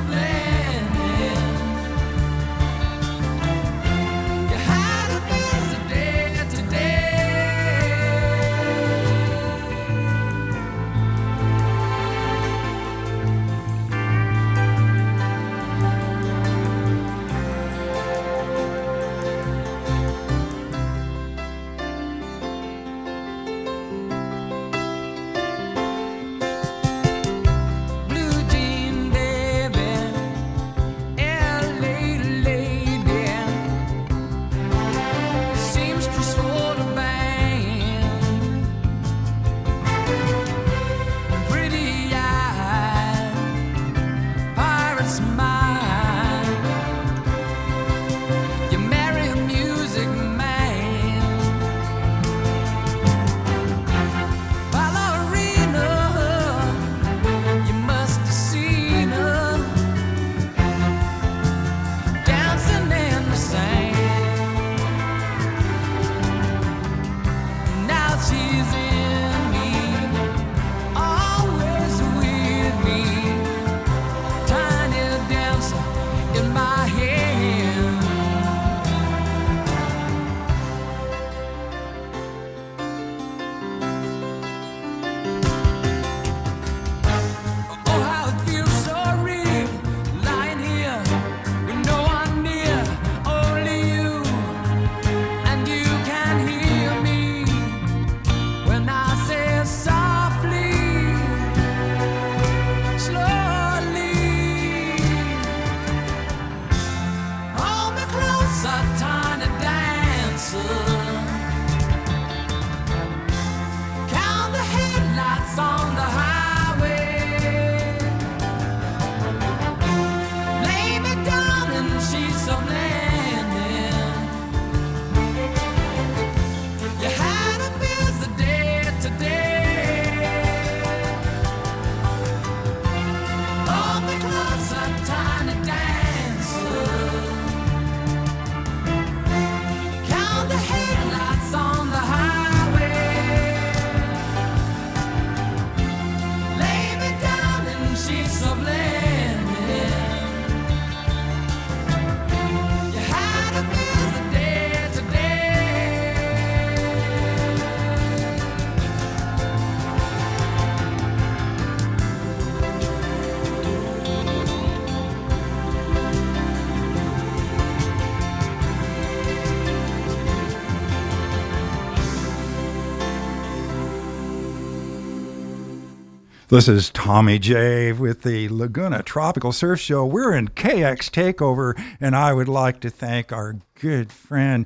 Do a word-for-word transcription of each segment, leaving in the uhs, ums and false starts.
This is Tommy J with the Laguna Tropical Surf Show. We're in K X Takeover, and I would like to thank our good friend,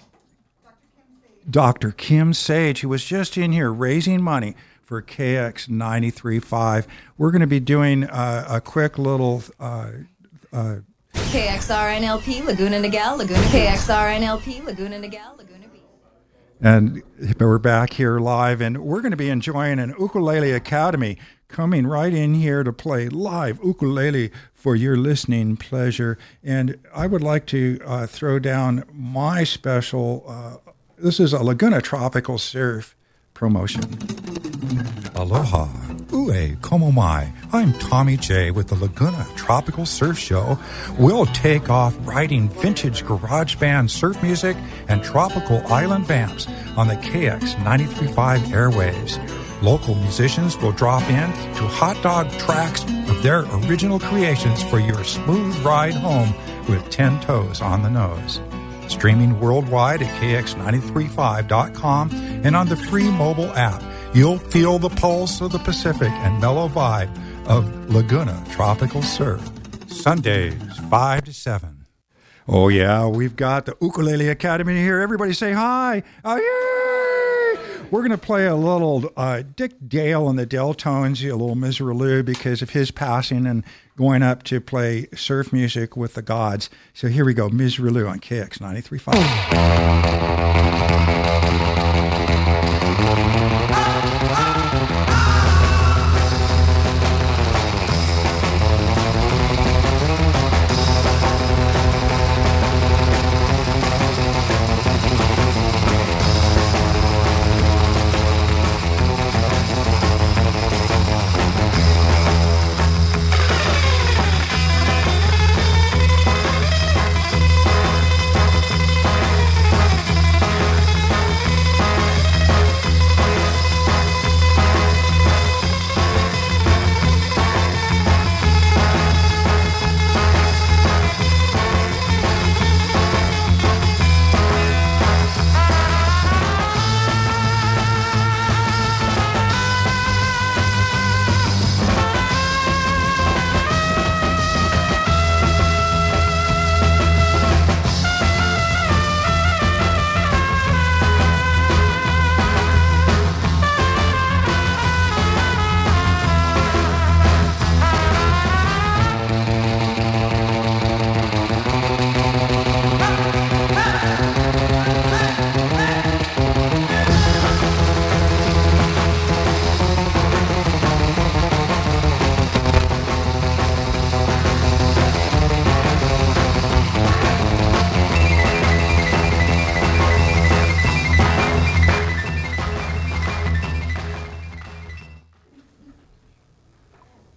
Doctor Kim Sage, who was just in here raising money for K X ninety-three point five. We're going to be doing uh, a quick little... Uh, uh, K X R N L P, Laguna Niguel, Laguna K X R N L P, Laguna Niguel, Laguna Beach. And we're back here live, and we're going to be enjoying an Ukulele Academy coming right in here to play live ukulele for your listening pleasure. And I would like to uh, throw down my special, uh, this is a Laguna Tropical Surf promotion. Aloha. Ue, como mai. I'm Tommy J with the Laguna Tropical Surf Show. We'll take off riding vintage garage band surf music and tropical island vamps on the K X ninety-three point five airwaves. Local musicians will drop in to hot dog tracks of their original creations for your smooth ride home with ten toes on the nose. Streaming worldwide at K X ninety-three point five dot com and on the free mobile app. You'll feel the pulse of the Pacific and mellow vibe of Laguna Tropical Surf. Sundays, five to seven. Oh, yeah, we've got the Ukulele Academy here. Everybody say hi. Oh, yay! We're going to play a little uh, Dick Dale and the Deltones, a little Miseraloo, because of his passing and going up to play surf music with the gods. So here we go, Miseraloo on K X ninety-three point five. Bye.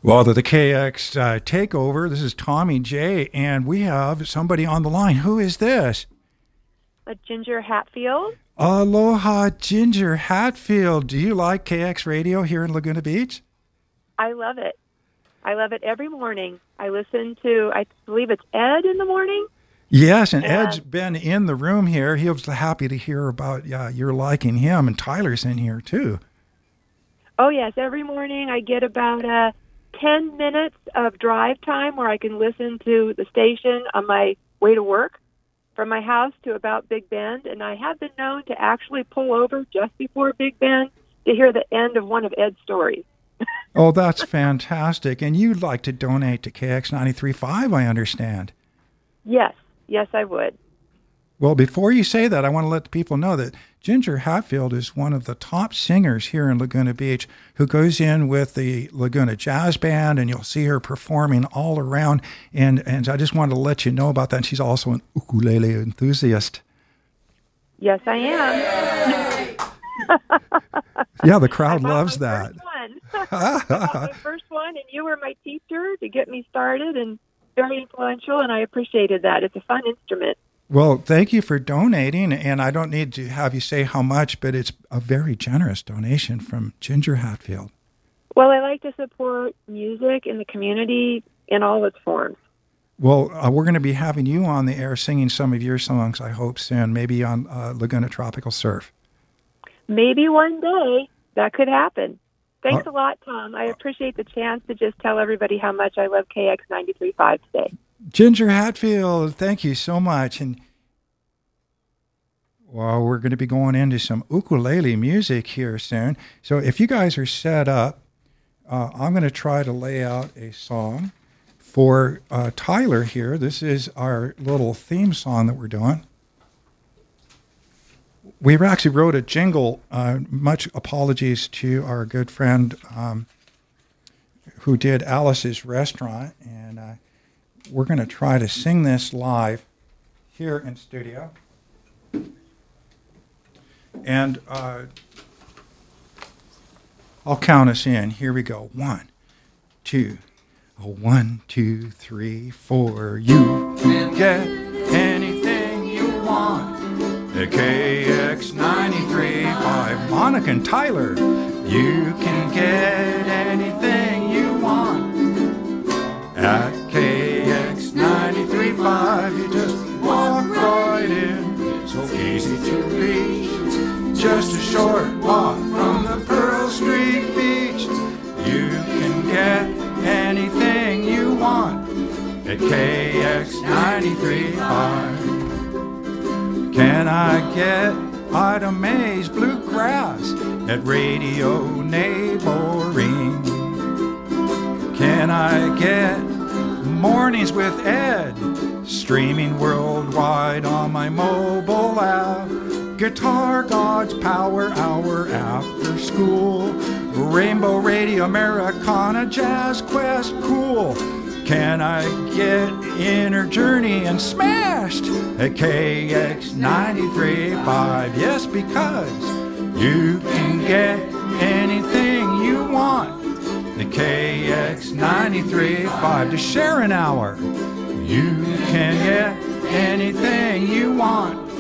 Well, the, the K X uh, takeover. This is Tommy J, and we have somebody on the line. Who is this? A Ginger Hatfield. Aloha, Ginger Hatfield. Do you like K X radio here in Laguna Beach? I love it. I love it every morning. I listen to, I believe it's Ed in the morning. Yes, and, and Ed's been in the room here. He was happy to hear about yeah, you're liking him, and Tyler's in here too. Oh, yes. Every morning I get about uh, ten minutes of drive time where I can listen to the station on my way to work from my house to about Big Bend, and I have been known to actually pull over just before Big Bend to hear the end of one of Ed's stories. Oh, that's fantastic. And you'd like to donate to K X ninety-three point five, I understand. Yes. Yes, I would. Well, before you say that, I want to let the people know that Ginger Hatfield is one of the top singers here in Laguna Beach who goes in with the Laguna Jazz Band, and you'll see her performing all around. And, and I just wanted to let you know about that. She's also an ukulele enthusiast. Yes, I am. Yeah, the crowd loves that. First one. My first one, and you were my teacher to get me started, and very influential, and I appreciated that. It's a fun instrument. Well, thank you for donating, and I don't need to have you say how much, but it's a very generous donation from Ginger Hatfield. Well, I like to support music in the community in all its forms. Well, uh, we're going to be having you on the air singing some of your songs, I hope, soon, maybe on uh, Laguna Tropical Surf. Maybe one day that could happen. Thanks uh, a lot, Tom. I appreciate the chance to just tell everybody how much I love K X ninety-three point five today. Ginger Hatfield, thank you so much. And well, we're going to be going into some ukulele music here soon. So if you guys are set up, uh, I'm going to try to lay out a song for uh, Tyler here. This is our little theme song that we're doing. We actually wrote a jingle. Uh, much apologies to our good friend um, who did Alice's Restaurant. And uh, we're going to try to sing this live here in studio. And uh, I'll count us in. Here we go. One, two. Oh, one, two, three, four. You can get anything you want. The K X ninety-three point five. Monica and Tyler. You can get anything you want at K X ninety-three point five. You just walk right in. So easy to reach. Just a short walk from the Pearl Street Beach. You can get anything you want at K X ninety-three point five. Can I get Ida Mae's Bluegrass at Radio Neighboring? Can I get Mornings with Ed streaming worldwide on my mobile app? Guitar God's Power Hour after school. Rainbow Radio Americana Jazz Quest Cool. Can I get Inner Journey and Smashed at K X ninety-three point five? Yes, because you can get anything you want at K X ninety-three point five. To share an hour, you can get anything you want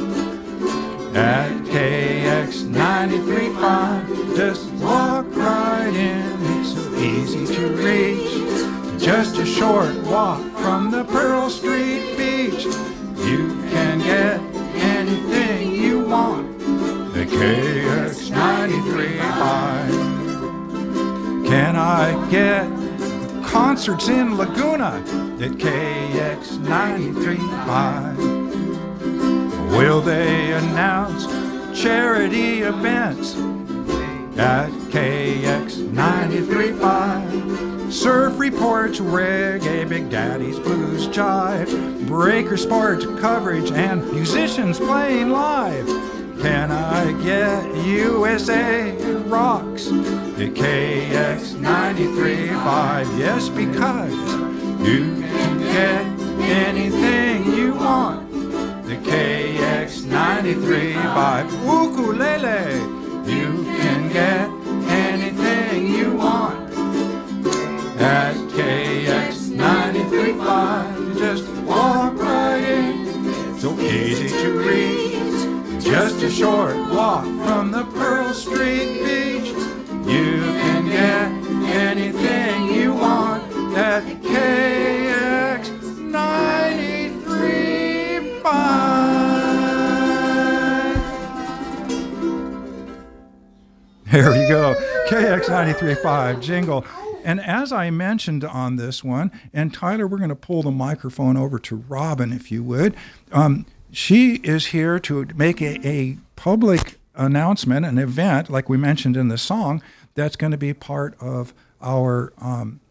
at K X ninety-three point five. Just walk right in, it's so easy to reach. Just a short walk from the Pearl Street Beach. You can get anything you want at K X ninety-three point five. Can I get concerts in Laguna at K X ninety-three point five? Will they announce charity events at K X ninety-three point five? Surf reports, reggae, Big Daddy's blues jive, breaker sports coverage, and musicians playing live. Can I get U S A Rocks at K X ninety-three point five? Yes, because you can get anything you want at K X ninety-three point five. Ukulele, you can get anything you want at five. You just walk right in. So easy to reach. Just a short walk from the Pearl Street Beach. You can get anything you want at K X ninety-three point five. There we go. K X ninety-three point five jingle. And as I mentioned on this one, and Tyler, we're going to pull the microphone over to Robin, if you would. Um, she is here to make a, a public announcement, an event, like we mentioned in the song, that's going to be part of our um,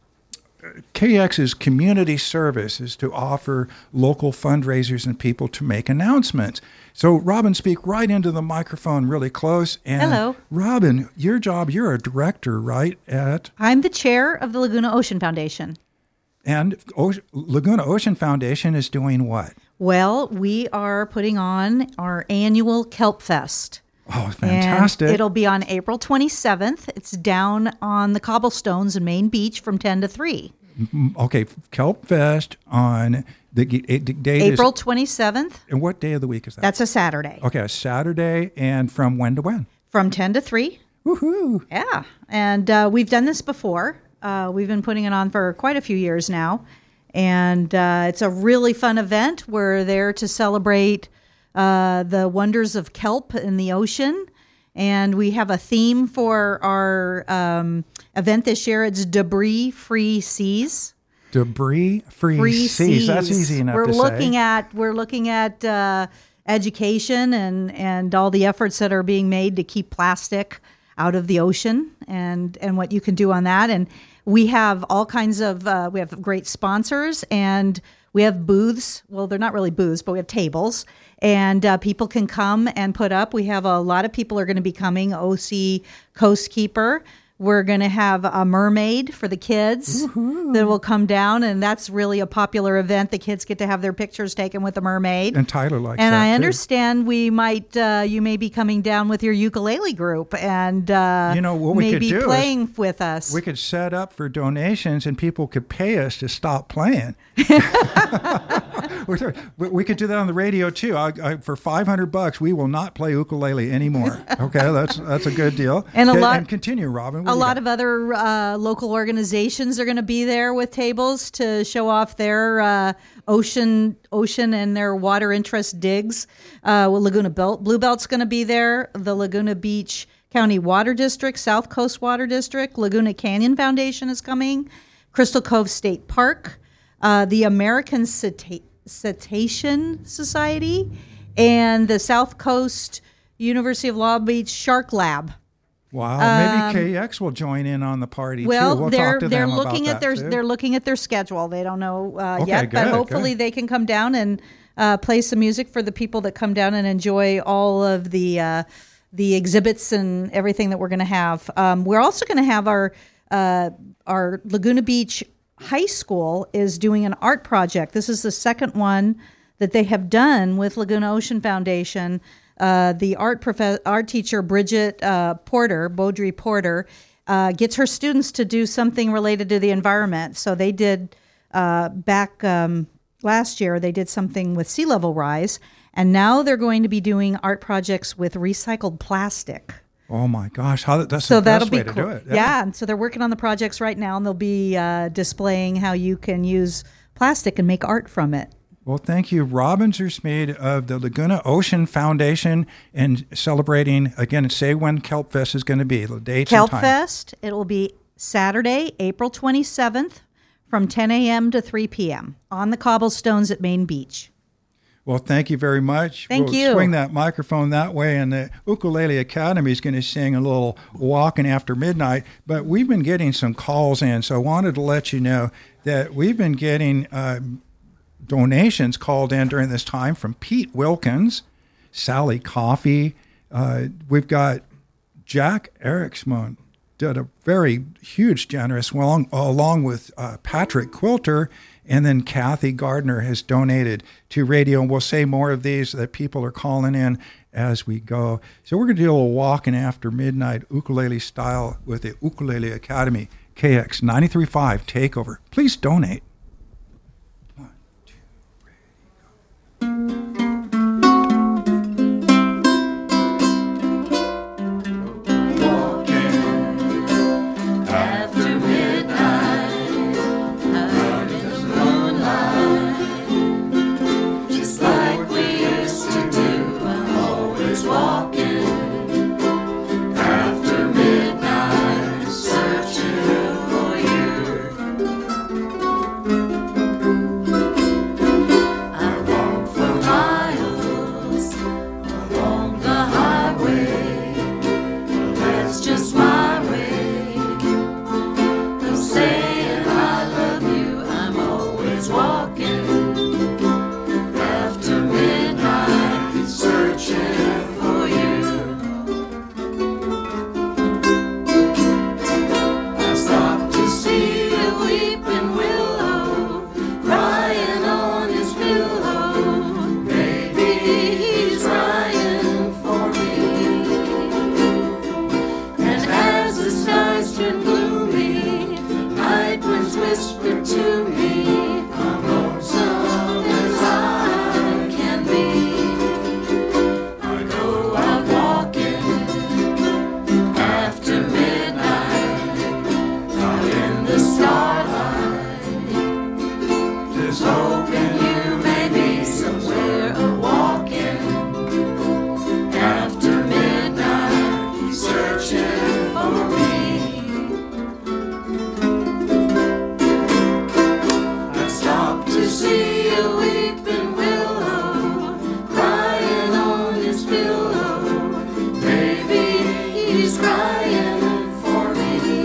K X's community service, is to offer local fundraisers and people to make announcements. So, Robin, speak right into the microphone really close. And Hello. Robin, your job, you're a director, right, at? I'm the chair of the Laguna Ocean Foundation. And o- Laguna Ocean Foundation is doing what? Well, we are putting on our annual Kelp Fest. Oh, fantastic. And it'll be on April twenty-seventh. It's down on the cobblestones in Main Beach from ten to three. Okay, Kelp Fest on the, the date April is, twenty-seventh. And what day of the week is that? That's a Saturday. Okay, a Saturday, and from when to when? From ten to three. Woohoo! Yeah, and uh, we've done this before. Uh, we've been putting it on for quite a few years now, and uh, it's a really fun event. We're there to celebrate uh, the wonders of kelp in the ocean, and we have a theme for our um, event this year. It's debris-free seas. Debris-free Free seas. seas. That's easy enough we're to looking say. At, we're looking at uh, education and, and all the efforts that are being made to keep plastic out of the ocean, and, and what you can do on that. And we have all kinds of, uh, we have great sponsors, and we have booths. Well, they're not really booths, but we have tables, and uh, people can come and put up. We have a lot of people are going to be coming. O C Coastkeeper. We're going to have a mermaid for the kids Woo-hoo. That will come down, and that's really a popular event. The kids get to have their pictures taken with the mermaid. And Tyler likes and that, I too. understand we might, uh, you may be coming down with your ukulele group and uh, you know, what we maybe could do playing is with us. We could set up for donations, and people could pay us to stop playing. We could do that on the radio too. I, I, for five hundred bucks, we will not play ukulele anymore. Okay, that's that's a good deal. And a Okay, lot, and continue, Robin. What a do you lot got? of other uh, local organizations are going to be there with tables to show off their uh, ocean, ocean and their water interest digs. Uh, well, Laguna Belt, Blue Belt's going to be there. The Laguna Beach County Water District, South Coast Water District, Laguna Canyon Foundation is coming. Crystal Cove State Park, uh, the American Ceta- Cetacean Society, and the South Coast University of Long Beach Shark Lab. Wow, Um, maybe K X will join in on the party Well, too. We'll they're talk to they're them looking about at their that too. they're looking at their schedule. They don't know uh, Okay, yet, but good, hopefully good. they can come down and uh, play some music for the people that come down and enjoy all of the uh, the exhibits and everything that we're going to have. Um, we're also going to have our uh, our Laguna Beach High School is doing an art project. This is the second one that they have done with Laguna Ocean Foundation. Uh, the art prof- art teacher, Bridget uh, Porter, Beaudry Porter, uh, gets her students to do something related to the environment. So they did, uh, back um, last year, they did something with sea level rise, and now they're going to be doing art projects with recycled plastic. Oh my gosh, how that's So the that'll best be way cool. to do it. Yeah. and so they're working on the projects right now, and they'll be uh, displaying how you can use plastic and make art from it. Well, thank you, Robin Zersmeed of the Laguna Ocean Foundation, and celebrating, again, say when Kelp Fest is going to be, the dates Kelp and time. Fest, it will be Saturday, April twenty-seventh from ten a.m. to three p.m. on the cobblestones at Main Beach. Well, thank you very much. Thank we'll you. Swing that microphone that way, and the Ukulele Academy is going to sing a little Walking After Midnight. But we've been getting some calls in, so I wanted to let you know that we've been getting uh, donations called in during this time from Pete Wilkins, Sally Coffey. Uh, we've got Jack Eriksson did a very huge, generous, along, along with uh, Patrick Quilter, and then Kathy Gardner has donated to radio. And we'll say more of these that people are calling in as we go. So we're going to do a little walking after midnight ukulele style with the Ukulele Academy, K X ninety-three point five Takeover. Please donate. One, to see a weeping willow crying on his pillow. Maybe he's crying for me.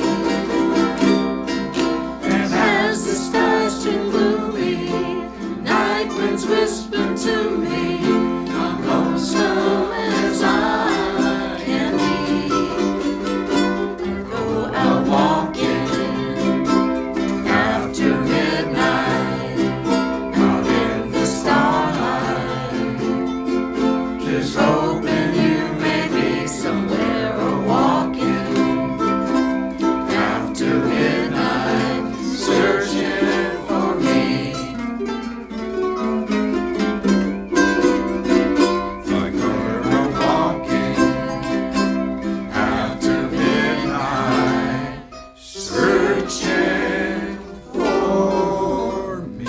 And as the skies turn gloomy, night winds whisper to me, I'm lonesome as I can be. Go out walking after midnight, out in the starlight, just hoping you may be somewhere or walking after midnight, searching for me. Like we're walking after midnight, searching for me.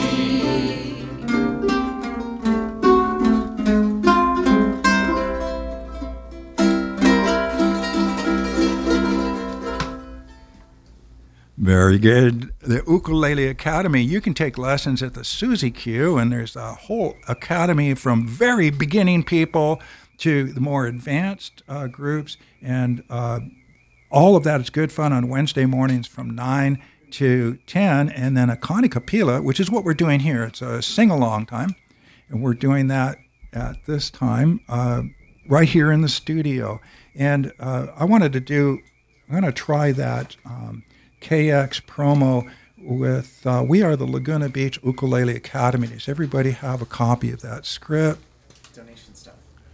Very good. The Ukulele Academy, you can take lessons at the Suzy Q, and there's a whole academy from very beginning people to the more advanced uh, groups, and uh, all of that is good fun on Wednesday mornings from nine to ten, and then a Connie Kapila, which is what we're doing here. It's a sing-along time, and we're doing that at this time uh, right here in the studio. And uh, I wanted to do, I'm going to try that um, K X promo with, uh, we are the Laguna Beach Ukulele Academy. Does everybody have a copy of that script? Donation stuff.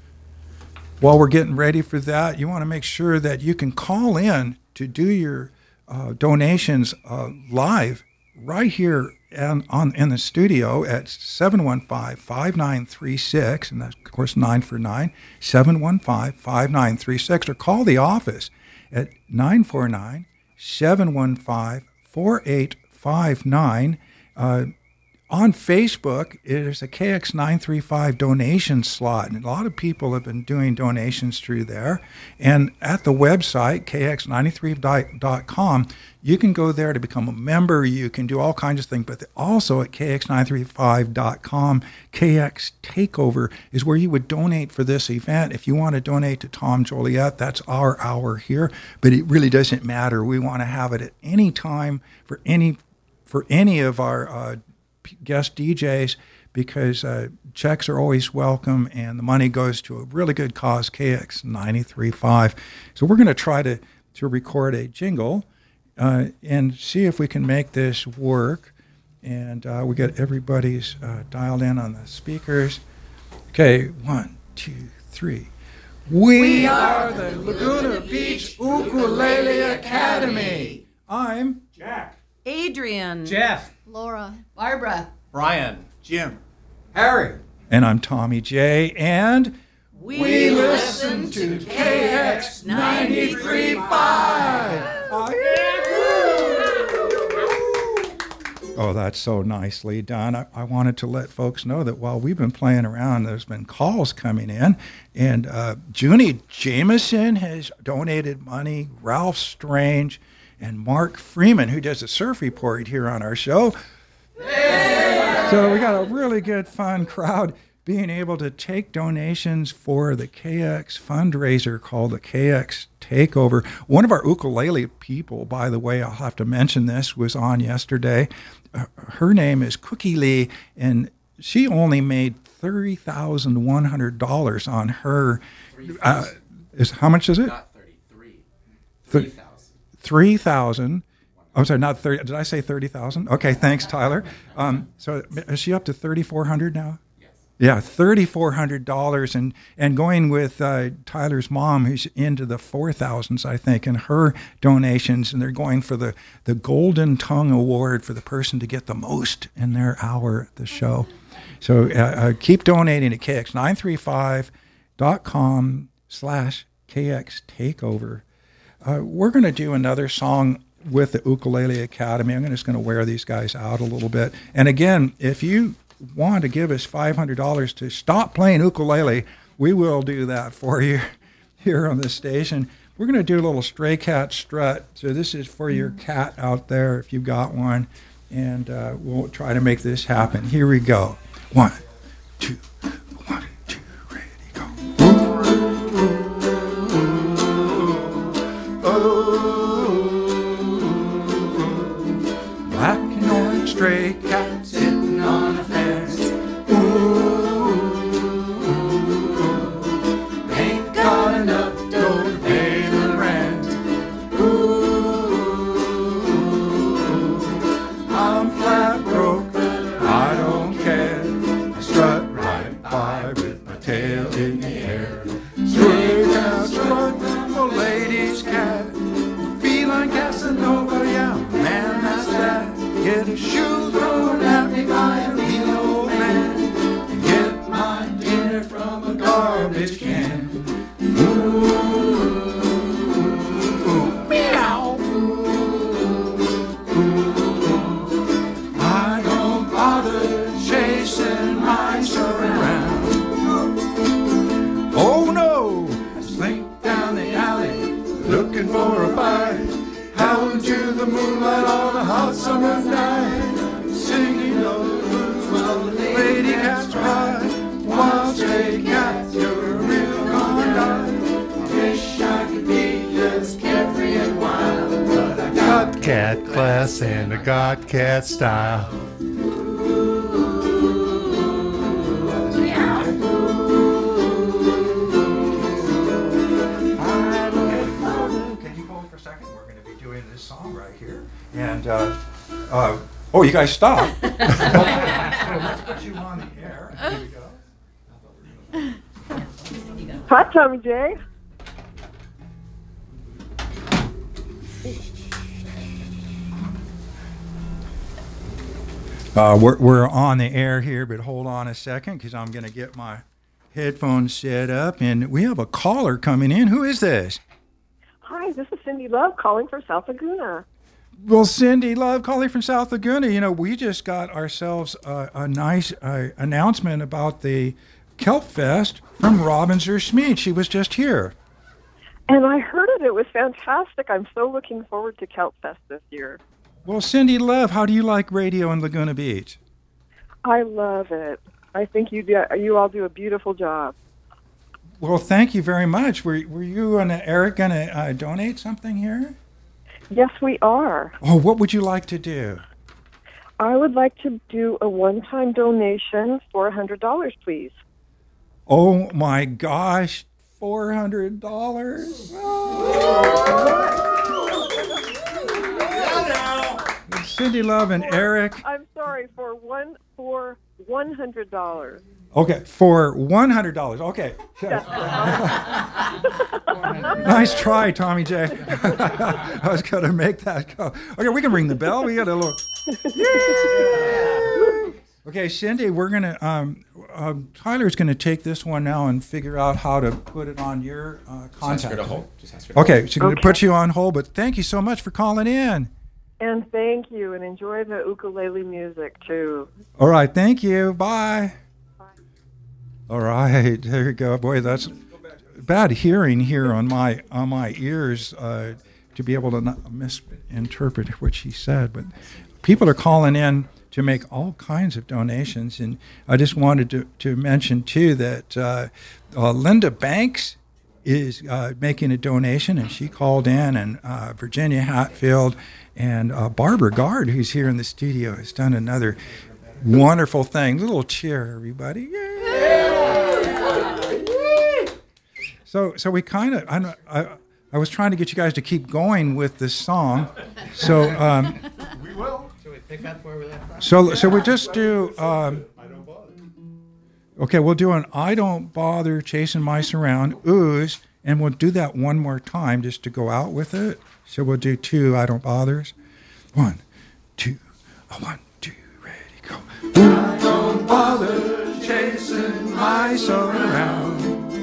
While we're getting ready for that, you want to make sure that you can call in to do your uh, donations uh, live right here and on in the studio at seven one five, five nine three six, and that's, of course, nine for nine, seven one five, five nine three six, or call the office at nine four nine, seven one five, four eight five nine. Uh, on Facebook, there's a K X nine three five donation slot, and a lot of people have been doing donations through there. And at the website, K X ninety-three dot com, you can go there to become a member. You can do all kinds of things, but also at K X nine three five dot com, K X Takeover is where you would donate for this event. If you want to donate to Tom Joliet, that's our hour here, but it really doesn't matter. We want to have it at any time for any for any of our uh, guest D Js, because uh, checks are always welcome, and the money goes to a really good cause, K X ninety-three point five. So we're going to try to, to record a jingle uh, and see if we can make this work. And uh, we get everybody's uh, dialed in on the speakers. Okay, one, two, three. We, we are the Laguna Beach Ukulele Academy. I'm Jack. Adrian. Jeff. Laura. Barbara. Brian. Jim. Harry. And I'm Tommy J. And we, we listen to K X ninety-three point five. Oh, that's so nicely done. I, I wanted to let folks know that while we've been playing around, there's been calls coming in. And uh, Junie Jameson has donated money, Ralph Strange, and Mark Freeman, who does a surf report here on our show. Hey! So we got a really good, fun crowd being able to take donations for the K X fundraiser called the K X Takeover. One of our ukulele people, by the way, I'll have to mention this, was on yesterday. Uh, her name is Cookie Lee, and she only made thirty thousand one hundred dollars on her. Uh, is how much is it? Not thirty-three. three thousand. three thousand. I'm sorry, not thirty. Did I say thirty thousand? Okay, thanks, Tyler. Um, so is she up to thirty-four hundred now? Yes. Yeah, thirty-four hundred dollars, and and going with uh, Tyler's mom, who's into the four thousands, I think, and her donations, and they're going for the, the Golden Tongue Award for the person to get the most in their hour at the show. So uh, uh, keep donating at K X nine three five dot com slash K X Takeover. Uh, we're going to do another song with the Ukulele Academy. I'm just going to wear these guys out a little bit. And again, if you want to give us five hundred dollars to stop playing ukulele, we will do that for you here on the station. We're going to do a little Stray Cat Strut. So this is for your cat out there if you've got one. and uh, we'll try to make this happen. Here we go. One, two, one, two, ready, go. Oh, black and orange stray cat sitting on a fence. Ooh, ain't got enough dough to pay the rent. I'm flat broke, but I don't care. I strut right by with my tail in the air. Stray cat strut, the lady's cat. Feline Casanova, yeah, man, that's that. Get a shoe thrown at me by a mean old man. And get my dinner from a garbage can. Ooh, meow. I don't bother chasing mice around. Oh no! I slink down the alley looking for a fight. Howling to the moonlight on a hot summer's night. Singing those blues while the lady cats cry. Wild stray cat, you're a real Klondike. Wish I could be as carefree and wild, but I got cat class and I got cat style. Can you hold for a second? We're going to be doing this song right here. And, uh, uh, oh, you guys stop. Okay, so let's put you on the air. Here we go. Hi, Tommy J. Uh, we're, we're on the air here, but hold on a second because I'm going to get my headphones set up. And we have a caller coming in. Who is this? Hi, this is Cindy Love calling from South Laguna. Well, Cindy Love calling from South Laguna. You know, we just got ourselves a, a nice uh, announcement about the Kelp Fest from Robin Zer-Schmid. She was just here. And I heard it. It was fantastic. I'm so looking forward to Kelp Fest this year. Well, Cindy Love, how do you like radio in Laguna Beach? I love it. I think you do, you all do a beautiful job. Well, thank you very much. Were, were you and Eric going to uh, donate something here? Yes, we are. Oh, what would you like to do? I would like to do a one-time donation for one hundred dollars, please. Oh, my gosh, four hundred dollars? Cindy Love and Eric. I'm sorry, for one for one hundred dollars. Okay, for one hundred dollars. Okay. Nice try, Tommy J. I was going to make that go. Okay, we can ring the bell. We got a little. Okay, Cindy, we're going to, um, uh, Tyler's going to take this one now and figure out how to put it on your uh, Just ask contact. her to hold. Just ask her to Okay, hold. she's going to Okay. put you on hold, but thank you so much for calling in. And thank you, and enjoy the ukulele music, too. All right, thank you. Bye. All right, there you go. Boy, that's bad hearing here on my on my ears uh, to be able to not misinterpret what she said. But people are calling in to make all kinds of donations, and I just wanted to, to mention too that uh, uh, Linda Banks is uh, making a donation, and she called in, and uh, Virginia Hatfield and uh, Barbara Gard, who's here in the studio, has done another wonderful thing. Little cheer, everybody! Yay! So, so we kind of, I, I, I was trying to get you guys to keep going with this song. So, um, We will. Should we pick up where we left off? so, so we just do. Um, okay, we'll do an "I Don't Bother Chasing Mice Around" ooze, and we'll do that one more time just to go out with it. So we'll do two "I Don't Bothers." One, two, a one, two, ready, go. I don't bother chasing mice around.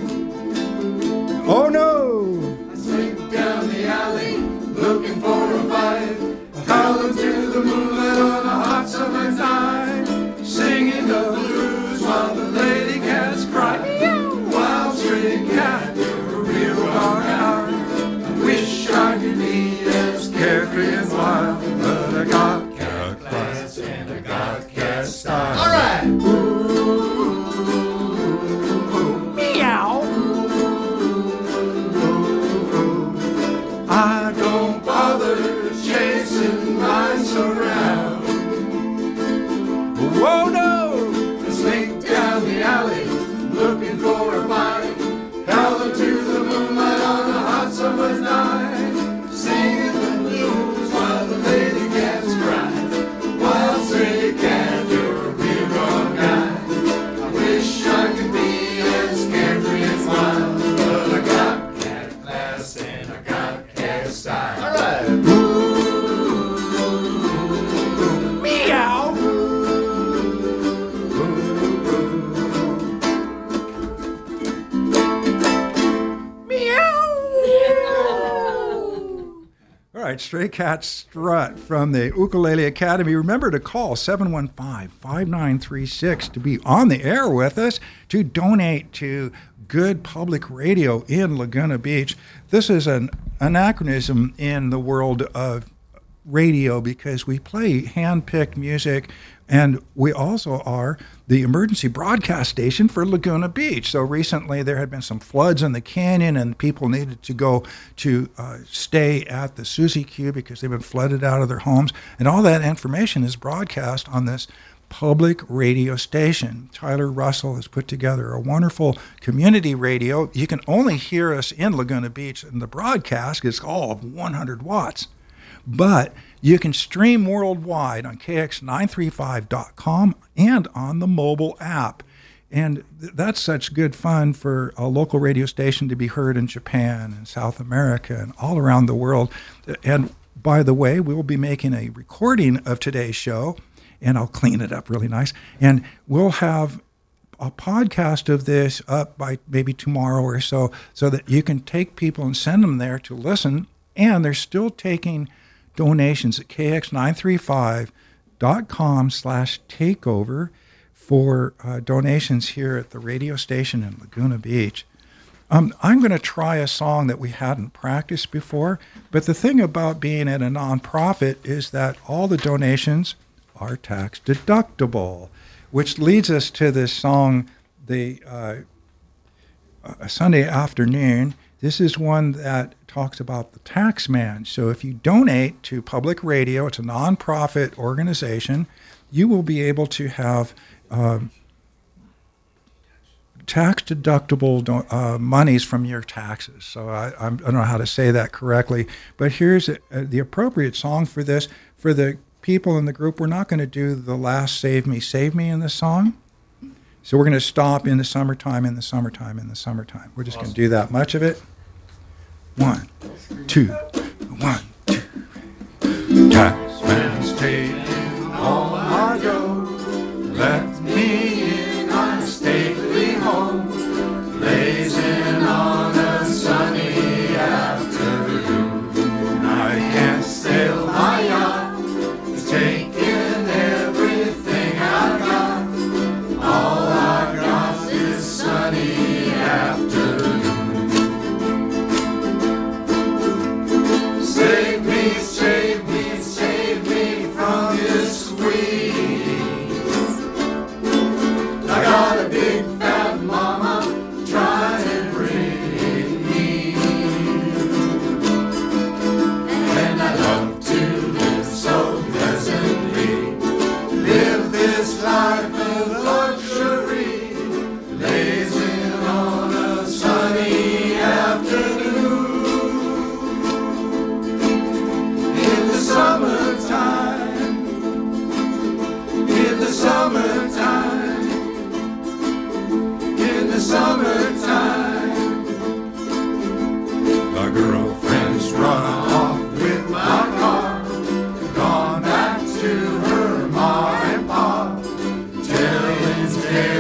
Oh no! I slink down the alley looking for a fight, howling to the moonlight on a hot summer's night, singing the blues while the lady cats cry. Wild stray cat, you're a real dark heart. I wish I could be as carefree and wild, but I got cat class. right. Meow. I don't bother chasing mice around. Whoa, no. Sneak down the alley, looking for a fight. Howling to the moonlight on a hot summer's night. Singing the blues while the lady cats cry. Wild stray cat, you're a real wrong guy. I wish I could be as carefree and wild, but I got cat class and I got cat style. All right. Meow. All right, Stray Cat Strut from the Ukulele Academy. Remember to call seven one five, five nine three six to be on the air with us, to donate to good public radio in Laguna Beach. This is an anachronism in the world of radio because we play hand-picked music, and we also are the emergency broadcast station for Laguna Beach. So recently there had been some floods in the canyon and people needed to go to uh, stay at the Suzy Q because they've been flooded out of their homes. And all that information is broadcast on this public radio station. Tyler Russell has put together a wonderful community radio. You can only hear us in Laguna Beach, and the broadcast is all of one hundred watts. But you can stream worldwide on K X nine thirty-five dot com and on the mobile app. And th- that's such good fun for a local radio station to be heard in Japan and South America and all around the world. And by the way, we will be making a recording of today's show, and I'll clean it up really nice. And we'll have a podcast of this up by maybe tomorrow or so, so that you can take people and send them there to listen. And they're still taking donations at K X nine thirty-five dot com slash takeover for uh, donations here at the radio station in Laguna Beach. Um, I'm going to try a song that we hadn't practiced before, but the thing about being at a nonprofit is that all the donations are tax deductible, which leads us to this song, the uh, uh, Sunday Afternoon. This is one that talks about the tax man. So if you donate to public radio, it's a nonprofit organization, you will be able to have um, tax deductible do- uh, monies from your taxes. So I, I'm, I don't know how to say that correctly, but here's a, a, the appropriate song for this. For the people in the group, we're not going to do the last Save Me, Save Me in this song. So we're going to stop in the summertime, in the summertime, in the summertime. We're just awesome. Going to do that much of it. One, two, one, two. Taxman's taking all my dough, left me in my stately home, blazing on a sunny afternoon. I can't sail my yacht, it's taking everything I've got. All I've got is sunny afternoon. Save me, save me, save me from this squeeze. I got a big fat mama trying to bring me, and I love to live so pleasantly, live this life of luxury, blazing on a sunny afternoon. In the summertime, in the summertime, in the summertime, the girlfriend's run off with my car, gone back to her ma and pa, telling tales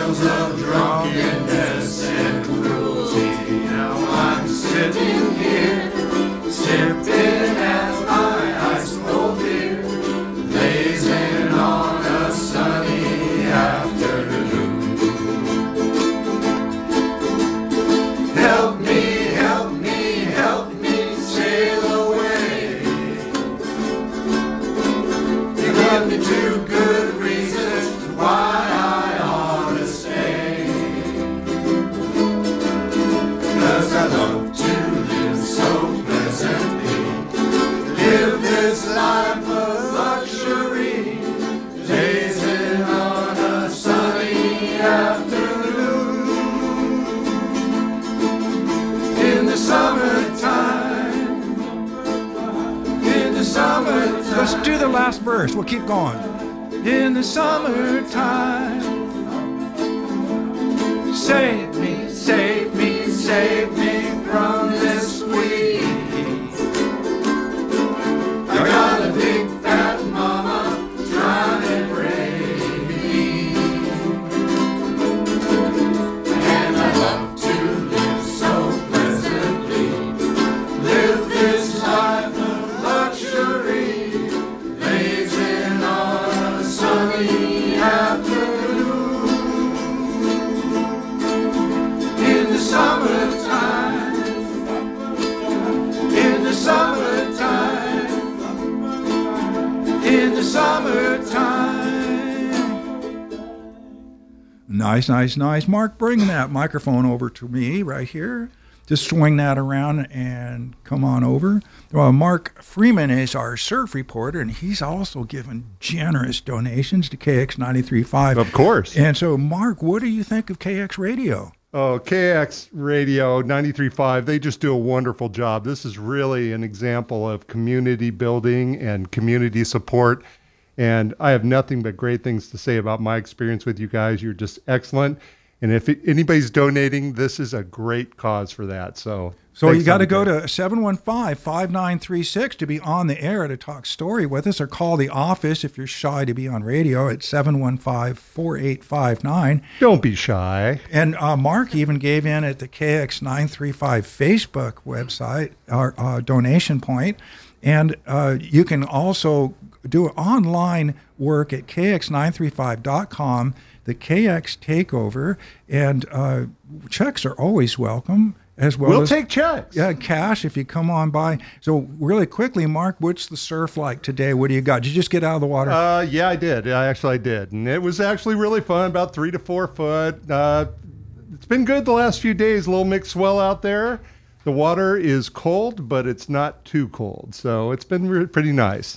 last verse. We'll keep going. In the summertime, save me, save me, save me from this squeeze. I got a big fat mama trying to break me, and I love to live so pleasantly, live this life of luxury, blazing on a sunny afternoon. In the summertime, in the summertime, in the summertime. Nice, nice, nice. Mark, bring that microphone over to me right here. Just swing that around and come on over. Well, Mark Freeman is our surf reporter, and he's also given generous donations to K X ninety-three point five. Of course. And so, Mark, what do you think of K X Radio? Oh, K X Radio ninety-three point five, they just do a wonderful job. This is really an example of community building and community support. And I have nothing but great things to say about my experience with you guys. You're just excellent. And if anybody's donating, this is a great cause for that. So, so you got to go to seven one five, five nine three six to be on the air to talk story with us, or call the office if you're shy to be on radio at seven one five, four eight five nine. Don't be shy. And uh, Mark even gave in at the K X nine three five Facebook website, our uh, donation point. And uh, you can also do online work at K X nine three five dot com, the K X Takeover, and uh, checks are always welcome, as well we'll as... We'll take checks. Yeah, cash if you come on by. So really quickly, Mark, what's the surf like today? What do you got? Did you just get out of the water? Uh, yeah, I did. I actually I did. And it was actually really fun, about three to four foot. Uh, it's been good the last few days, a little mixed swell out there. The water is cold, but it's not too cold. So it's been re- pretty nice.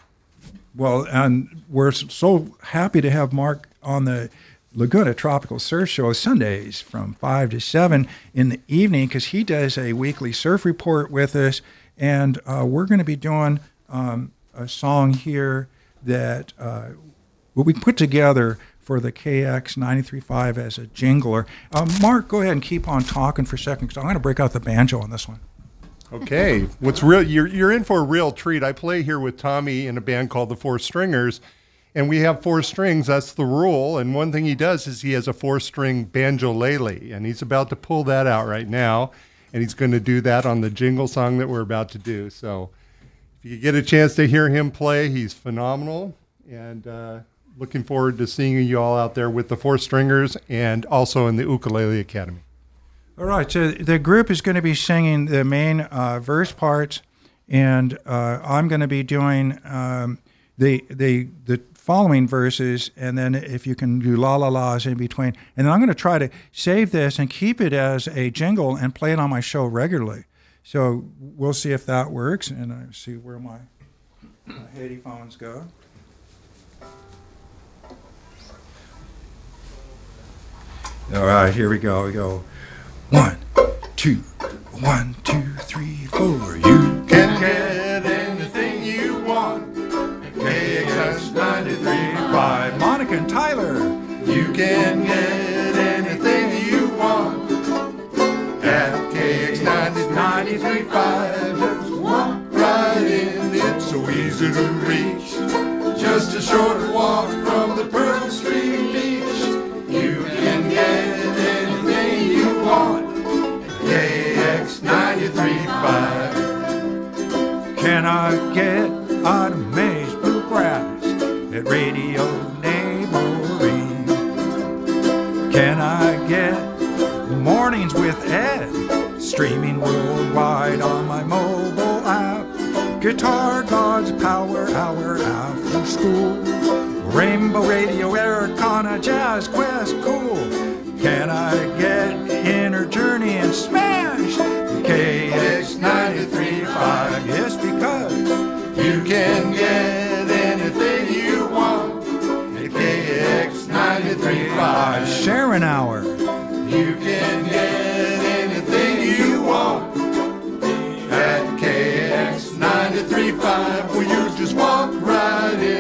Well, and we're so happy to have Mark on the Laguna Tropical Surf Show Sundays from five to seven in the evening, because he does a weekly surf report with us. And uh, we're going to be doing um, a song here that uh, will be put together for the K X ninety-three point five as a jingler. Um, Mark, go ahead and keep on talking for a second, because I'm going to break out the banjo on this one. Okay, what's real? You're you're in for a real treat. I play here with Tommy in a band called the Four Stringers, and we have four strings. That's the rule. And one thing he does is he has a four-string banjo-lele, and he's about to pull that out right now, and he's going to do that on the jingle song that we're about to do. So, if you get a chance to hear him play, he's phenomenal, and uh, looking forward to seeing you all out there with the Four Stringers and also in the Ukulele Academy. All right, so the group is going to be singing the main uh, verse parts, and uh, I'm going to be doing um, the the the following verses, and then if you can do la la la's in between, and then I'm going to try to save this and keep it as a jingle and play it on my show regularly. So we'll see if that works, and I see where my, my headphones go. All right, here we go. We go. One, two, one, two, three, four. You Can get anything you want at K X ninety-three point five. Monica and Tyler. You can get anything you want at K X ninety-three point five. Just walk right in, it's so easy to reach. Just a short walk from the Pearl Stream Beach. You can get anything you want at K X ninety-three point five. Can I get out of maize bluegrass at Radio Neighboring? Can I get mornings with Ed streaming worldwide on my mobile app? Guitar God's Power Hour after school. Rainbow Radio, Ericana, Jazz Quest, cool. Can I get Inner Journey and Smash? K X ninety-three point five. Yes, because You can get anything you want at K X ninety-three point five. Sharon Hour. You can get anything you want at K X ninety-three point five. Will you just walk right in?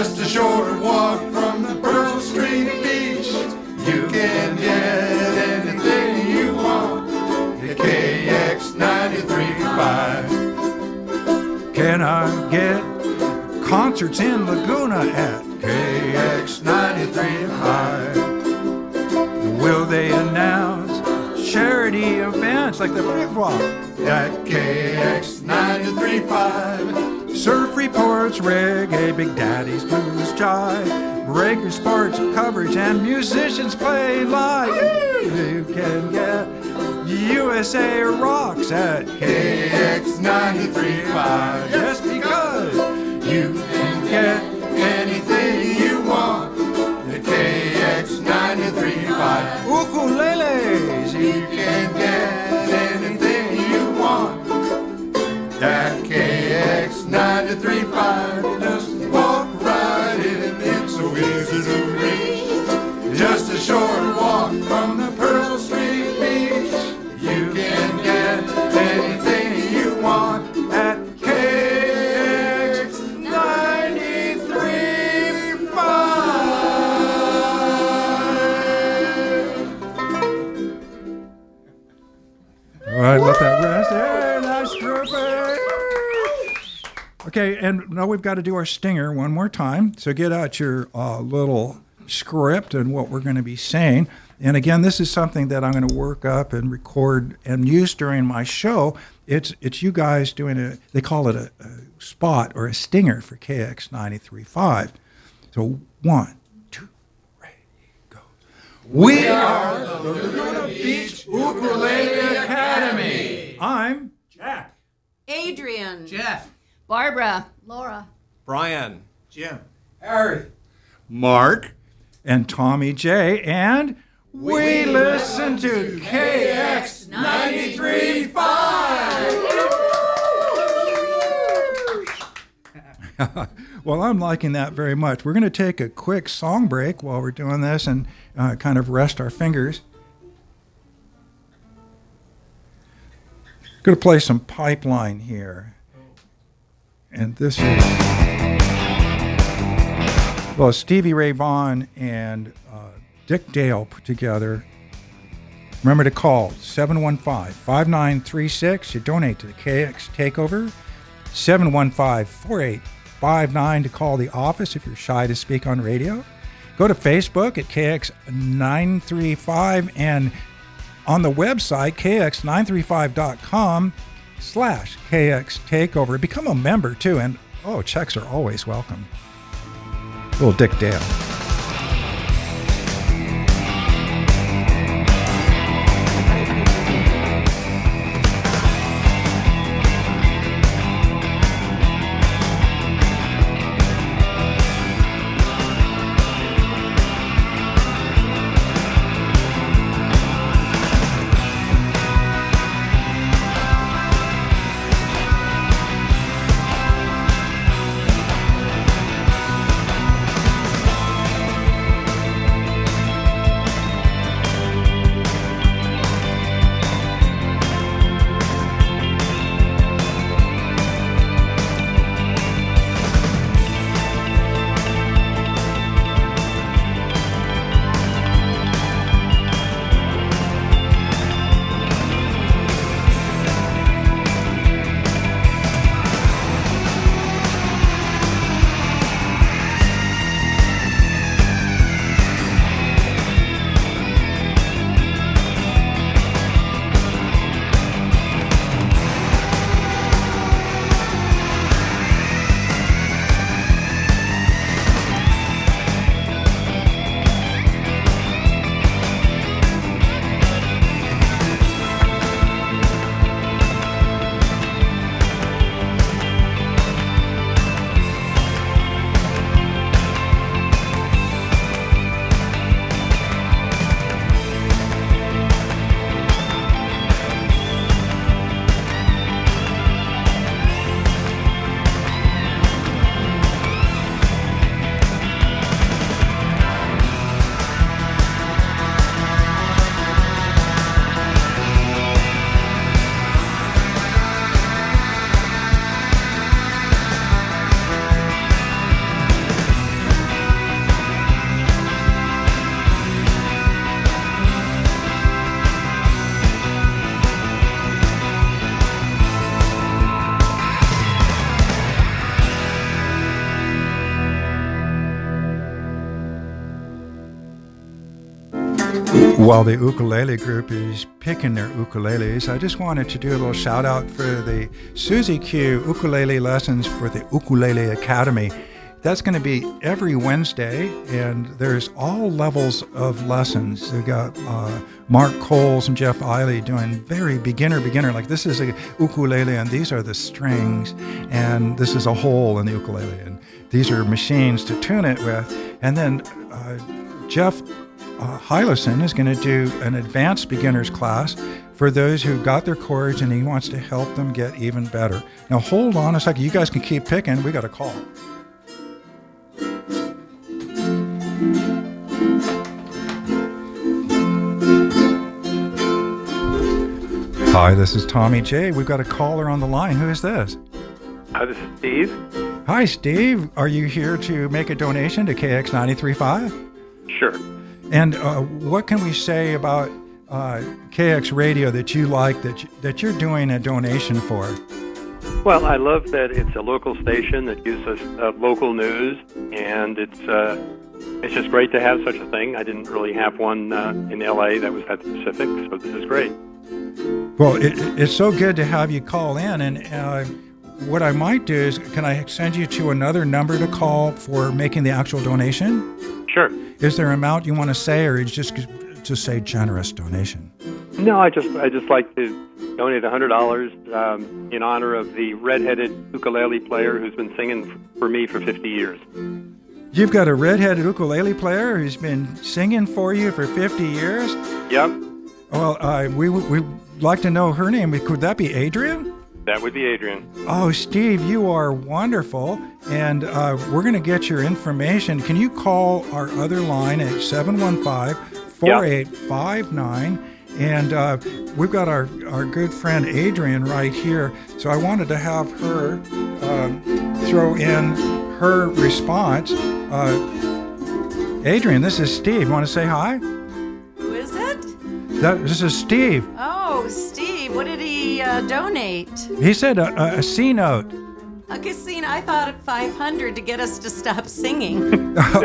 just a short walk from the Pearl Street Beach. You can get anything you want at K X ninety-three point five. Can I get concerts in Laguna at K X ninety-three point five. Will they announce charity events like the Big Walk At K X ninety-three point five. Surf reports, reggae, Big Daddy's blues, jive, breaker sports coverage, and musicians play live. You can get U S A Rocks at K X ninety-three point five. Just because you can get Anything you want at K X ninety-three point five. ukuleles. You can get anything you want at K X ninety-three point five. Just walk right in, it's so easy to reach. Just a short walk from the Pearl Street Beach. You can get anything you want At K X ninety-three point five. All right, let that rest. Hey, nice grouping. Okay, and now we've got to do our stinger one more time. So get out your uh, little script and what we're going to be saying. And again, this is something that I'm going to work up and record and use during my show. It's it's you guys doing a, they call it a, a spot or a stinger for K X ninety-three point five. So one, two, three, go. We are the Laguna Beach Ukulele Academy. I'm Jack. Adrian. Jeff. Barbara. Laura. Brian. Jim. Harry. Mark. And Tommy J. And we listen to K X ninety-three point five. Well, I'm liking that very much. We're going to take a quick song break while we're doing this and uh, kind of rest our fingers. Going to play some Pipeline here. And this is, well, Stevie Ray Vaughan and uh, Dick Dale put together. Remember to call seven one five, five nine three six. You donate to the K X Takeover. seven one five, four eight five nine to call the office if you're shy to speak on radio. Go to Facebook at K X nine three five and on the website K X nine three five dot com slash K X Takeover. Become a member too, and oh, checks are always welcome. Little Dick Dale. While the ukulele group is picking their ukuleles, I just wanted to do a little shout out for the Suzy Q ukulele lessons for the Ukulele Academy. That's going to be every Wednesday, and there's all levels of lessons. They've got uh, Mark Coles and Jeff Eiley doing very beginner, beginner. Like this is a ukulele, and these are the strings, and this is a hole in the ukulele, and these are machines to tune it with. And then uh, Jeff uh, Hylason is going to do an advanced beginners class for those who got their chords, and he wants to help them get even better. Now, hold on a second. You guys can keep picking. We got a call. Hi, this is Tommy J. We've got a caller on the line. Who is this? Hi, this is Steve. Hi, Steve. Are you here to make a donation to K X ninety-three point five? Sure. And uh, what can we say about uh, K X Radio that you like, that, you, that you're doing a donation for? Well, I love that it's a local station that gives us uh, local news, and it's uh, it's just great to have such a thing. I didn't really have one uh, in L A that was that specific, so this is great. Well, it, it's so good to have you call in, and uh, what I might do is, can I send you to another number to call for making the actual donation? Sure. Is there an amount you want to say, or is just to say generous donation? No, I just I just like to donate one hundred dollars um, in honor of the red-headed ukulele player who's been singing for me for fifty years. You've got a red-headed ukulele player who's been singing for you for fifty years? Yep. Well, uh, we we'd like to know her name. Could that be Adrian? That would be Adrian. Oh, Steve, you are wonderful, and uh, we're going to get your information. Can you call our other line at seven one five, four eight five nine? And uh, we've got our, our good friend Adrian right here, so I wanted to have her uh, throw in her response. Uh, Adrian, this is Steve. Want to say hi? Who is it? That, this is Steve. Oh, Steve. What did he uh, donate? He said a, a, a C note. A casino. I thought at five hundred to get us to stop singing. No?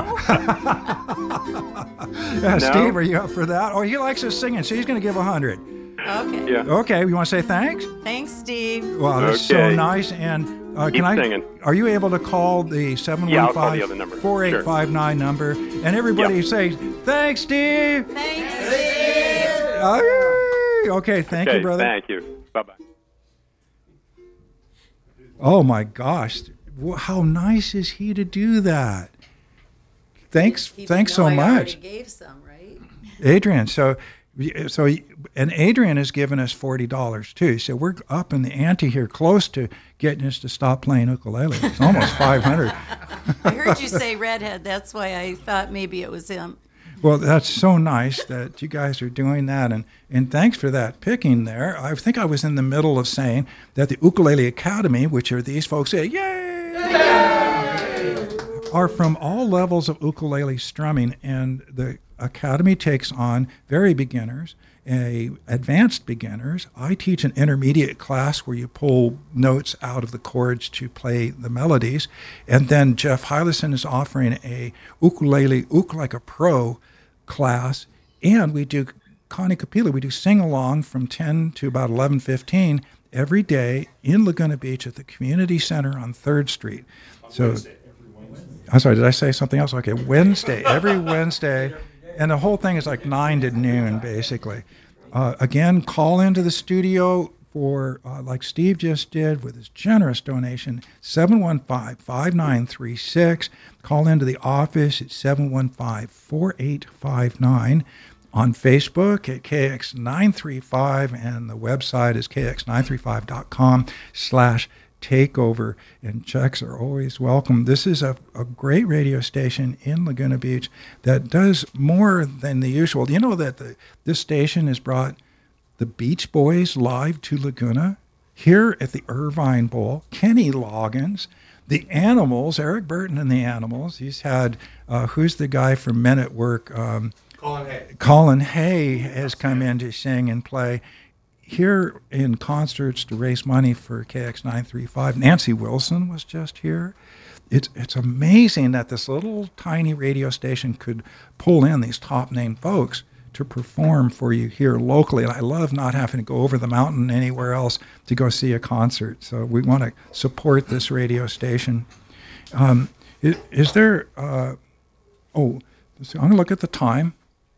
Yeah, No? Steve, are you up for that? Oh, he likes us singing, so he's going to give a hundred. Okay. Yeah. Okay, you want to say thanks? Thanks, Steve. Wow, that's so Okay. nice. And uh, Keep can I? singing. Are you able to call the seven Yeah, one I'll call the five, other number. four eight five nine number, and everybody Yep. say thanks, Steve. Thanks, Steve. Ay, okay, thank Okay, you, brother. Thank you. Bye-bye. Oh my gosh, Wh- how nice is he to do that? Thanks, Even thanks though so I much, already gave some, right? Adrian. So, so, and Adrian has given us forty dollars too. So we're up in the ante here, close to getting us to stop playing ukulele. It's almost five hundred. I heard you say redhead. That's why I thought maybe it was him. Well, that's so nice that you guys are doing that, and, and thanks for that picking there. I think I was in the middle of saying that the Ukulele Academy, which are these folks say, yay, yay! Are from all levels of ukulele strumming, and the Academy takes on very beginners, a advanced beginners. I teach an intermediate class where you pull notes out of the chords to play the melodies, and then Jeff Hylason is offering a ukulele, uk like a pro class, and we do Connie Kapila. We do sing along from ten to about eleven fifteen every day in Laguna Beach at the Community Center on third Street. So, I'm sorry, did I say something else? Okay, Wednesday, every Wednesday. And the whole thing is like nine to noon, basically. Uh, again, call into the studio for, uh, like Steve just did with his generous donation, seven one five, five nine three six. Call into the office at seven one five, four eight five nine. On Facebook at K X nine three five, and the website is K X nine three five dot com slash takeover, and checks are always welcome. This is a, a great radio station in Laguna Beach that does more than the usual. You know that the, this station has brought the Beach Boys live to Laguna, here at the Irvine Bowl, Kenny Loggins, the Animals, Eric Burton and the Animals. He's had, uh, who's the guy from Men at Work? Um, Colin Hay. Colin Hay has come in to sing and play here in concerts to raise money for K X nine three five. Nancy Wilson was just here. it's it's amazing that this little tiny radio station could pull in these top name folks to perform for you here locally. And I love not having to go over the mountain anywhere else to go see a concert. So we want to support this radio station. Um, is, is there, uh, oh, let's see, I'm going to look at the time.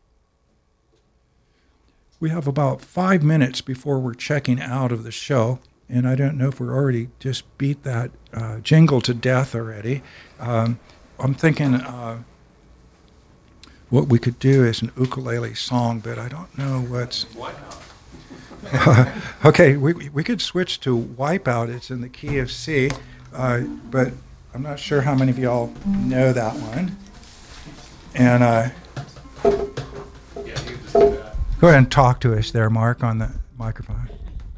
We have about five minutes before we're checking out of the show. And I don't know if we're already just beat that uh, jingle to death already. Um, I'm thinking uh, what we could do is an ukulele song, but I don't know what's... Uh, okay, we we could switch to Wipeout. It's in the key of C, uh, but I'm not sure how many of y'all know that one. And uh, go ahead and talk to us there, Mark, on the microphone.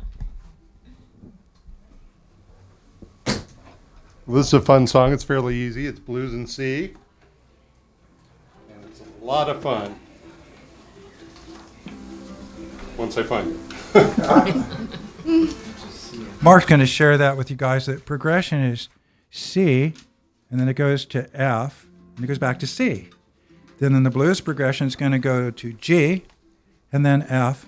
Well, this is a fun song. It's fairly easy. It's blues in C. And it's a lot of fun. Once I find it. Mark's going to share that with you guys. The progression is C, and then it goes to F, and it goes back to C. Then in the blues progression, it's going to go to G, and then F,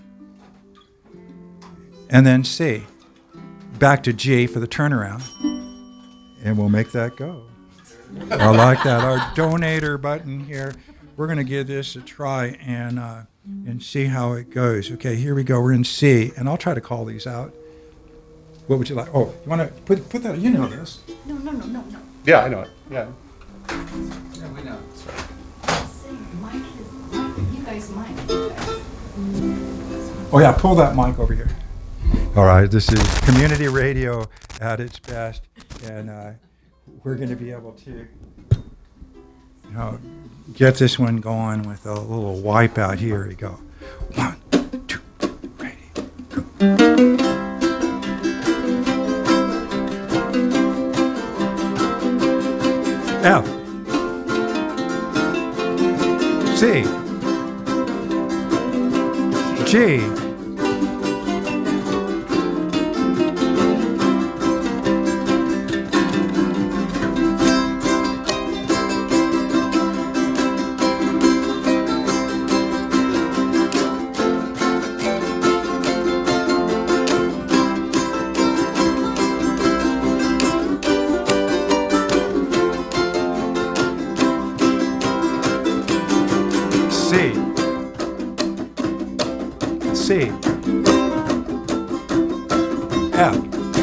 and then C. Back to G for the turnaround. And we'll make that go. I like that. Our donator button here. We're going to give this a try and uh, and see how it goes. Okay, here we go. We're in C, and I'll try to call these out. What would you like? Oh, you want to put put that? You know this. No, no, no, no, no. Yeah, I know it. Yeah. Yeah, we know. Mike is, you guys mic. You guys. Oh yeah, pull that mic over here. All right, this is community radio at its best, and uh, we're going to be able to, you know, get this one going with a little Wipeout. Here we go. One, two, ready, go. F, C, G, C, F,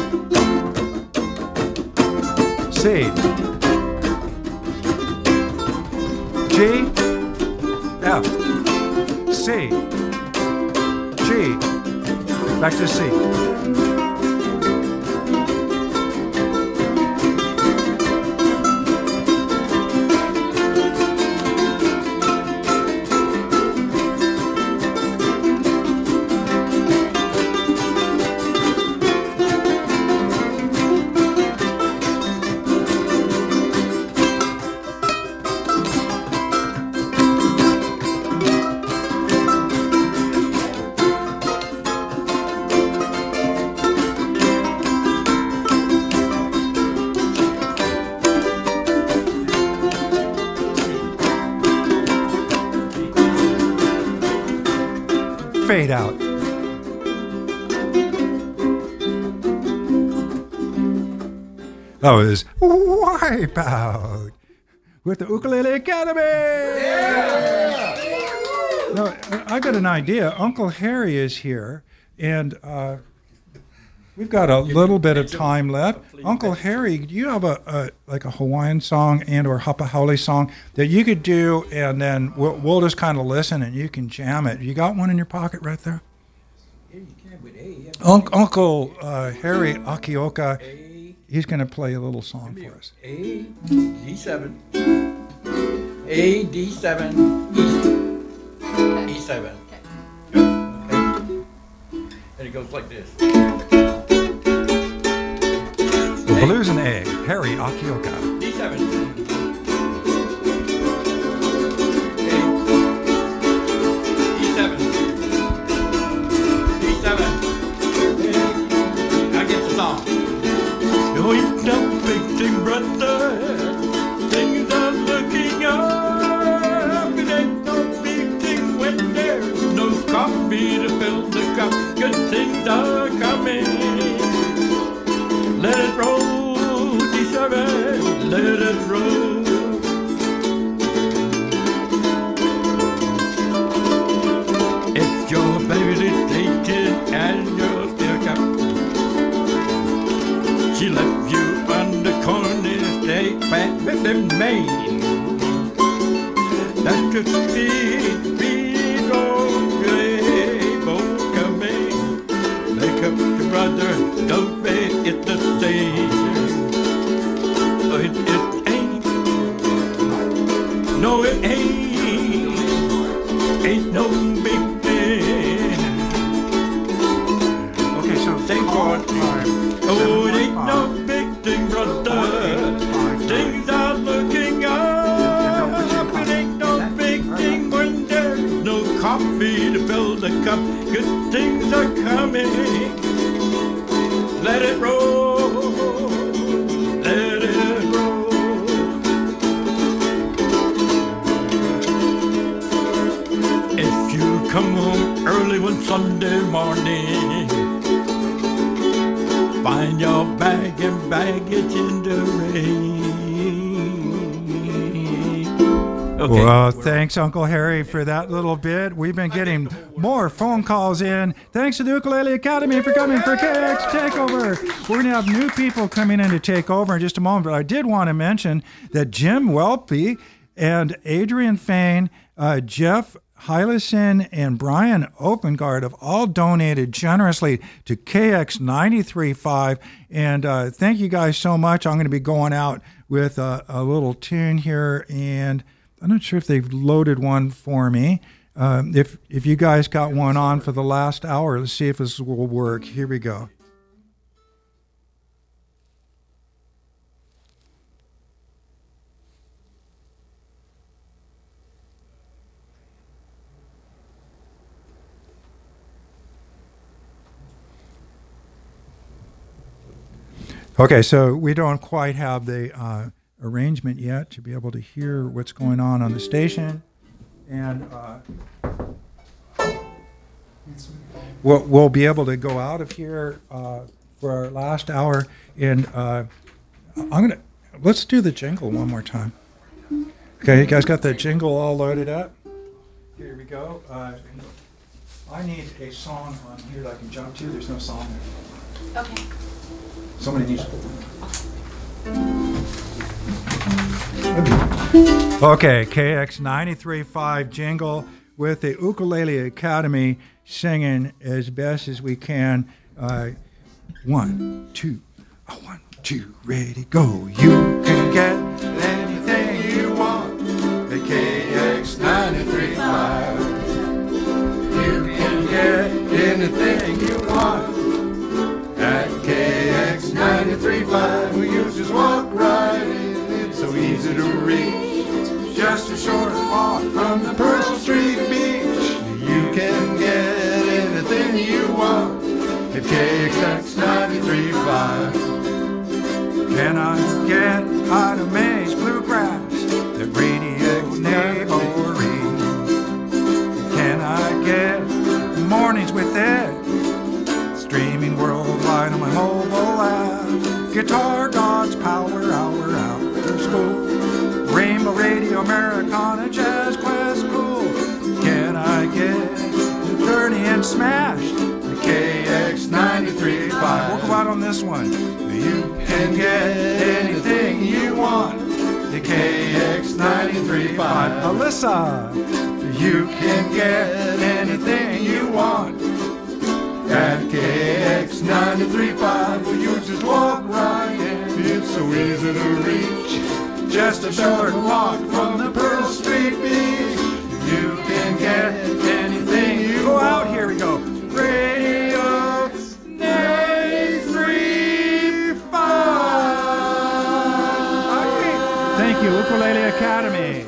C, G, F, C, G, back to C. Fade out. That was Wipeout with the Ukulele Academy. Yeah! No, I got an idea. Uncle Harry is here, and uh, we've got a little bit of time left. Uncle Harry, do you have a, a like a Hawaiian song and or Hapa Haole song that you could do, and then we'll, we'll just kind of listen and you can jam it? You got one in your pocket right there? Yeah, you can with A. Un- Uncle uh, Harry Akioka, he's going to play a little song for us. A, D seven, A, D seven, E, E seven. Okay. And it goes like this. The blues in A, Harry Akioka. D seven. A, E seven. D seven. I get the song. You ain't no big thing, brother. in Maine. That's just the big old rainbow coming. Make up your brother, don't make it the same. It, it ain't, no it ain't, ain't no big thing. Okay, so Sing for it. Oh, it ain't no big thing, brother. Things are looking up. It ain't no big thing when there's no coffee to fill the cup. Good things are coming. Let it roll. Let it roll. If you come home early one Sunday morning, find your bag and baggage in the rain. Okay. Well, thanks, Uncle Harry, for that little bit. We've been getting more phone calls in. Thanks to the Ukulele Academy for coming for K X Takeover. We're going to have new people coming in to take over in just a moment. But I did want to mention that Jim Welpe and Adrian Fain, uh, Jeff Hylison, and Brian Opengard have all donated generously to K X ninety-three point five. And uh, thank you guys so much. I'm going to be going out with a, a little tune here, and I'm not sure if they've loaded one for me. Um, if if you guys got one on for the last hour, let's see if this will work. Here we go. Okay, so we don't quite have the uh, arrangement yet to be able to hear what's going on on the station, and uh, we'll, we'll be able to go out of here uh, for our last hour, and uh, I'm gonna let's do the jingle one more time. Okay, you guys got the jingle all loaded up? Here we go. Uh, I need a song on here that I can jump to. There's no song there. Okay. Somebody needs. Okay, K X ninety-three point five jingle with the Ukulele Academy singing as best as we can. Uh, one, two, uh, one, two, ready, go. You can get anything you want at K X ninety-three point five. You can get anything you want at K X ninety-three point five. We use just walk right in, it's so easy to reach. Just a short walk from the Pearl Street Beach. You can get anything you want at K X ninety-three point five. Can I get out of May's bluegrass, the radio neighborhood? Can I get mornings with Ed, streaming worldwide on my mobile app? Guitar Gods Power Hour after school, Rainbow Radio Americana, Jazz Quest Cool. Can I get dirty and smashed at K X ninety-three point five? We'll go out on this one. You can get anything you want at K X ninety-three point five. Alyssa, you can get anything you want at K X ninety-three point five. Well, you just walk right in, it's so easy to reach. Just a short walk from the Pearl Street Beach. You can get anything you go want. Out, here we go. Radio ninety-three point five. Thank you, Ukulele Academy.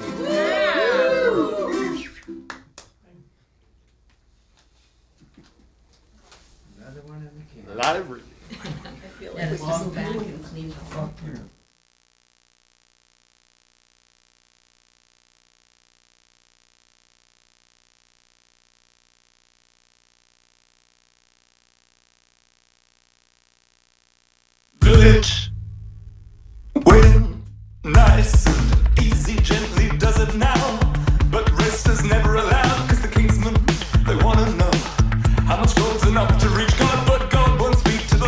Library. I feel like we just go back and clean the fuck through. Village, waiting, nice and easy, gently does it now. But rest is never allowed, cause the Kingsmen, they wanna know how much gold's enough to reach